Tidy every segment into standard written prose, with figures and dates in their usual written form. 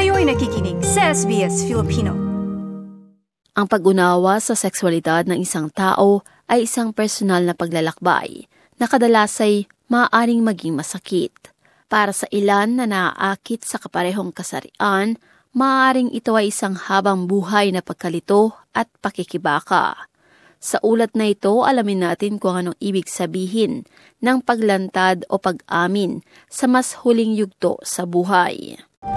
Kayo'y nakikinig sa SBS Filipino. Ang pag-unawa sa sexualidad ng isang tao ay isang personal na paglalakbay na kadalas ay maaaring maging masakit. Para sa ilan na naaakit sa kaparehong kasarian, maaaring ito ay isang habang buhay na pagkalito at pakikibaka. Sa ulat na ito, alamin natin kung anong ibig sabihin ng paglantad o pag-amin sa mas huling yugto sa buhay.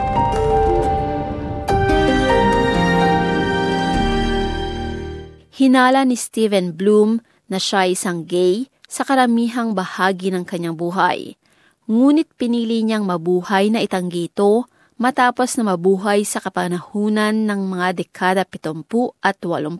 Hinala ni Steven Bloom na siya isang gay sa karamihang bahagi ng kanyang buhay. Ngunit pinili niyang mabuhay na itanggi ito matapos na mabuhay sa kapanahunan ng mga dekada 70 at 80.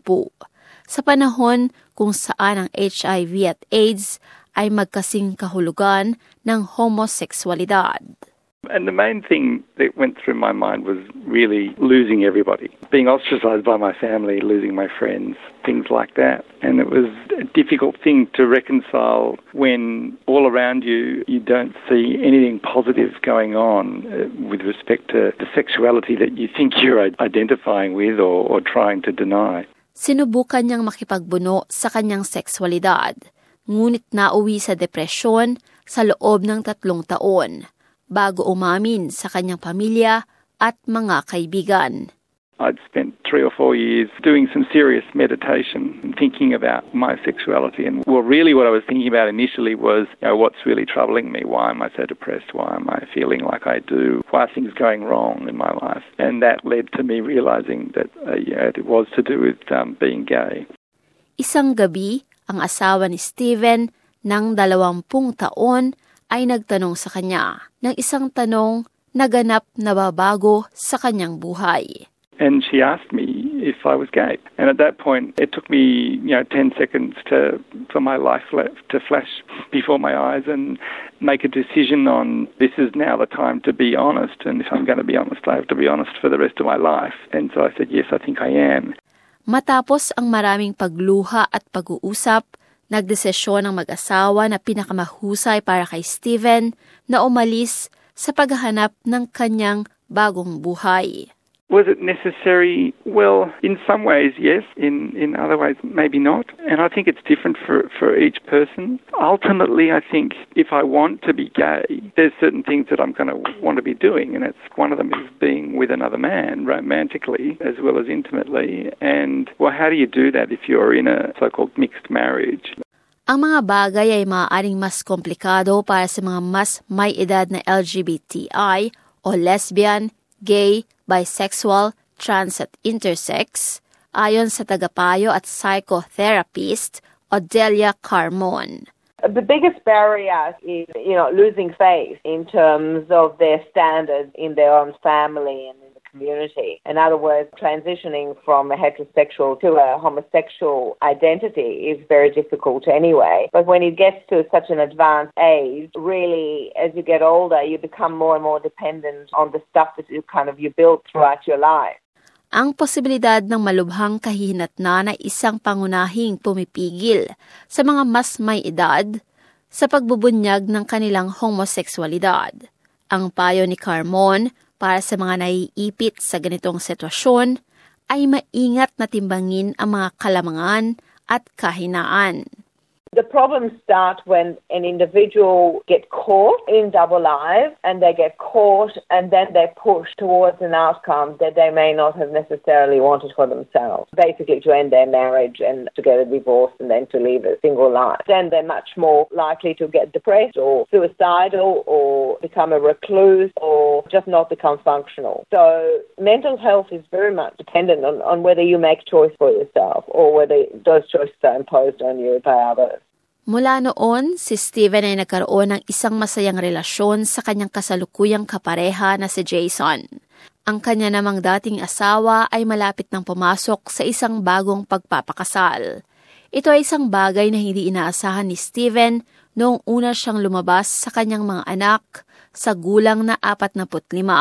Sa panahon kung saan ang HIV at AIDS ay magkasing kahulugan ng homosexualidad. And the main thing that went through my mind was really losing everybody. Being ostracized by my family, losing my friends, things like that. And it was a difficult thing to reconcile when all around you don't see anything positive going on with respect to the sexuality that you think you're identifying with or trying to deny. Sinubukan niyang makipagbuno sa kanyang sexualidad, ngunit nauwi sa depresyon sa loob ng 3 taon. Bago umamin sa kanyang pamilya at mga kaibigan. I'd spent 3 or 4 years doing some serious meditation and thinking about my sexuality. And really what I was thinking about initially was, what's really troubling me? Why am I so depressed? Why am I feeling like I do? Why are things going wrong in my life? And that led to me realizing that it was to do with being gay. Isang gabi, ang asawa ni Steven ng 20 taon ay nagtanong sa kanya ng isang tanong na ganap na babago sa kanyang buhay. And she asked me if I was gay. And at that point, it took me 10 seconds for my life to flash before my eyes and make a decision on this is now the time to be honest. And if I'm going to be honest, I have to be honest for the rest of my life. And so I said, yes, I think I am. Matapos ang maraming pagluha at pag-uusap, nagdesisyon ang mag-asawa na pinakamahusay para kay Steven na umalis sa paghahanap ng kanyang bagong buhay. Was it necessary? Well, in some ways, yes. In other ways, maybe not. And I think it's different for each person. Ultimately, I think if I want to be gay, there's certain things that I'm going to want to be doing. And one of them is being with another man romantically as well as intimately. And, how do you do that if you're in a so-called mixed marriage? Ang mga bagay ay maaaring mas komplikado para sa mga mas may edad na LGBTI o lesbian, gay, bisexual, trans at intersex, ayon sa tagapayo at psychotherapist Odelia Carmon. The biggest barrier is, losing faith in terms of their standards in their own family and in the community. In other words, transitioning from a heterosexual to a homosexual identity is very difficult anyway. But when it gets to such an advanced age, really, as you get older, you become more and more dependent on the stuff that you built throughout your life. Ang posibilidad ng malubhang kahihinatnan ay isang pangunahing pumipigil sa mga mas may edad sa pagbubunyag ng kanilang homosexualidad. Ang payo ni Carmon para sa mga naiipit sa ganitong sitwasyon ay maingat na timbangin ang mga kalamangan at kahinaan. The problems start when an individual gets caught in double lives and they get caught and then they push towards an outcome that they may not have necessarily wanted for themselves. Basically to end their marriage and to get a divorce and then to leave a single life. Then they're much more likely to get depressed or suicidal or become a recluse or just not become functional. So mental health is very much dependent on whether you make choice for yourself or whether those choices are imposed on you by others. Mula noon, si Steven ay nagkaroon ng isang masayang relasyon sa kanyang kasalukuyang kapareha na si Jason. Ang kanya namang dating asawa ay malapit nang pumasok sa isang bagong pagpapakasal. Ito ay isang bagay na hindi inaasahan ni Steven noong una siyang lumabas sa kanyang mga anak sa gulang na 45.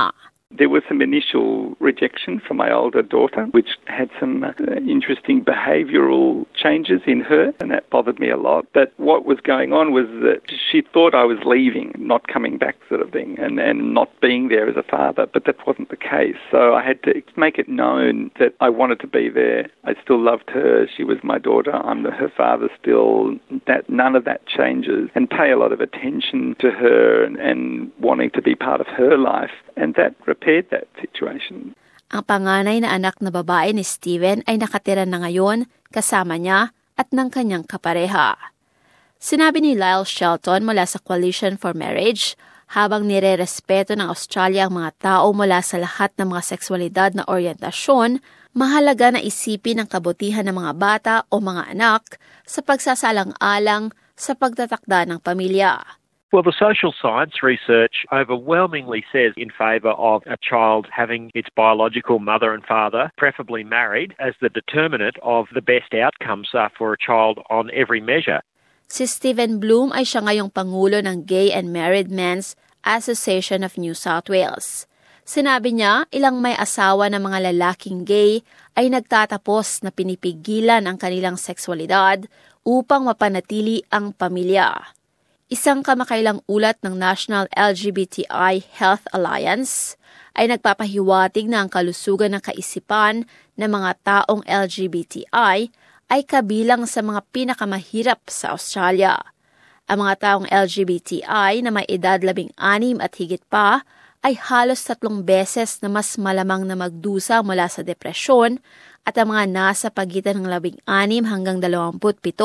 There was some initial rejection from my older daughter, which had some interesting behavioural changes in her, and that bothered me a lot. But what was going on was that she thought I was leaving, not coming back sort of thing, and not being there as a father, but that wasn't the case. So I had to make it known that I wanted to be there. I still loved her. She was my daughter. I'm her father still. That none of that changes, and pay a lot of attention to her and wanting to be part of her life. And that repaired that situation. Ang panganay na anak na babae ni Steven ay nakatira na ngayon kasama niya at ng kanyang kapareha. Sinabi ni Lyle Shelton mula sa Coalition for Marriage, habang nire-respeto ng Australia ang mga tao mula sa lahat ng mga sexualidad na oryentasyon, mahalaga na isipin ang kabutihan ng mga bata o mga anak sa pagsasalang-alang sa pagtatakda ng pamilya. Well, the social science research overwhelmingly says in favour of a child having its biological mother and father, preferably married, as the determinant of the best outcomes for a child on every measure. Si Stephen Bloom ay siya ngayong Pangulo ng Gay and Married Men's Association of New South Wales. Sinabi niya, ilang may asawa ng mga lalaking gay ay nagtatapos na pinipigilan ang kanilang sexualidad upang mapanatili ang pamilya. Isang kamakailang ulat ng National LGBTI Health Alliance ay nagpapahiwatig na ang kalusugan ng kaisipan ng mga taong LGBTI ay kabilang sa mga pinakamahirap sa Australia. Ang mga taong LGBTI na may edad 16 at higit pa ay halos 3 beses na mas malamang na magdusa mula sa depresyon at ang mga nasa pagitan ng 16 hanggang 27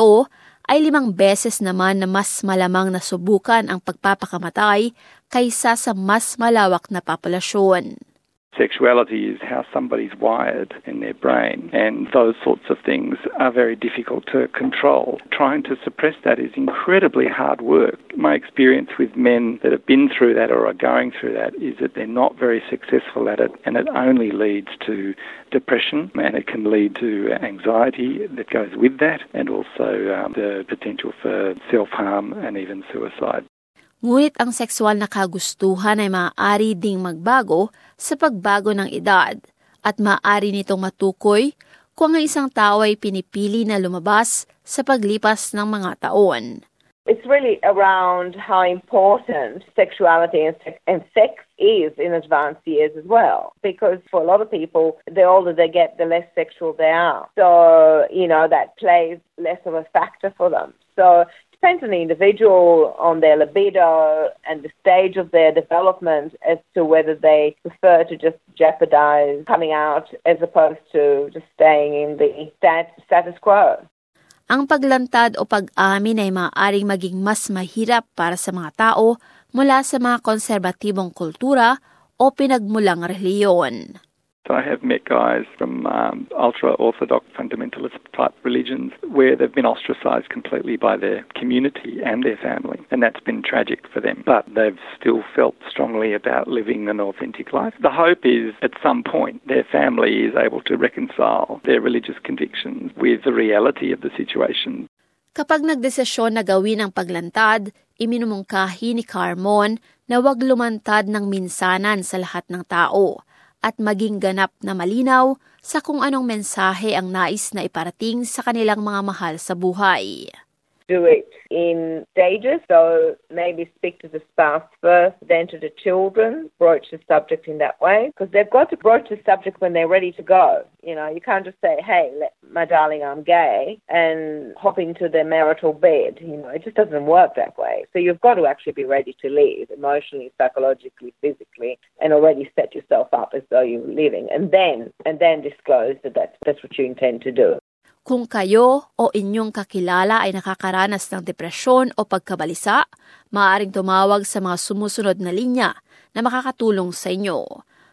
ay 5 beses naman na mas malamang na subukan ang pagpapakamatay kaysa sa mas malawak na populasyon. Sexuality is how somebody's wired in their brain, and those sorts of things are very difficult to control. Trying to suppress that is incredibly hard work. My experience with men that have been through that or are going through that is that they're not very successful at it, and it only leads to depression, and it can lead to anxiety that goes with that, and also the potential for self-harm and even suicide. Ngunit ang sexual na kagustuhan ay maaari ding magbago sa pagbago ng edad at maaari nitong matukoy kung ang isang tao ay pinipili na lumabas sa paglipas ng mga taon. It's really around how important sexuality and sex is in advanced years as well. Because for a lot of people, the older they get, the less sexual they are. So, that plays less of a factor for them. So, depends on the individual, on their libido and the stage of their development as to whether they prefer to just jeopardize coming out as opposed to just staying in the status quo. Ang paglantad o pag-amin ay maaaring maging mas mahirap para sa mga tao mula sa mga konserbatibong kultura o pinagmulang reliyon. I have met guys from ultra-orthodox fundamentalist-type religions where they've been ostracised completely by their community and their family, and that's been tragic for them. But they've still felt strongly about living an authentic life. The hope is, at some point, their family is able to reconcile their religious convictions with the reality of the situation. Kapag nagdesisyon na gawin ang paglantad, iminumungkahi ni Carmon na huwag lumantad ng minsanan sa lahat ng tao at maging ganap na malinaw sa kung anong mensahe ang nais na iparating sa kanilang mga mahal sa buhay. Do it in stages, so maybe speak to the spouse first, then to the children, broach the subject in that way, because they've got to broach the subject when they're ready to go. You can't just say, hey, my darling, I'm gay, and hop into their marital bed. It just doesn't work that way. So you've got to actually be ready to leave, emotionally, psychologically, physically, and already set yourself up as though you're leaving, and then disclose that that's what you intend to do. Kung kayo o inyong kakilala ay nakakaranas ng depresyon o pagkabalisa, maaaring tumawag sa mga sumusunod na linya na makakatulong sa inyo.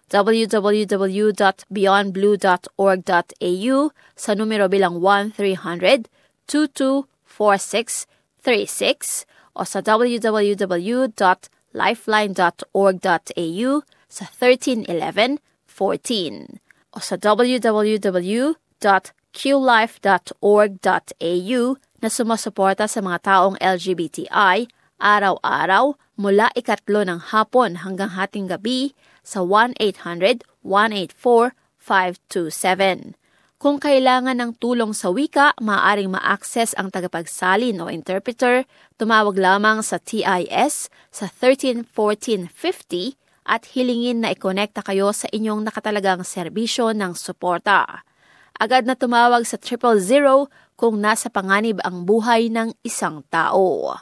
www.beyondblue.org.au sa numero bilang 1-300-2246-36 o sa www.lifeline.org.au sa 1311-14 o sa www.qlife.org.au na sumusuporta sa mga taong LGBTI araw-araw mula 3:00 ng hapon hanggang hating gabi sa 1-800-184-527. Kung kailangan ng tulong sa wika, maaaring ma-access ang tagapagsalin o interpreter. Tumawag lamang sa TIS sa 131450 at hilingin na ikonekta kayo sa inyong nakatalagang serbisyo ng suporta. Agad na tumawag sa 000 kung nasa panganib ang buhay ng isang tao.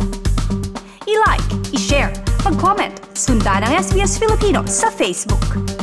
I-like, i-share, mag-comment, sundan ang SBS Filipino sa Facebook.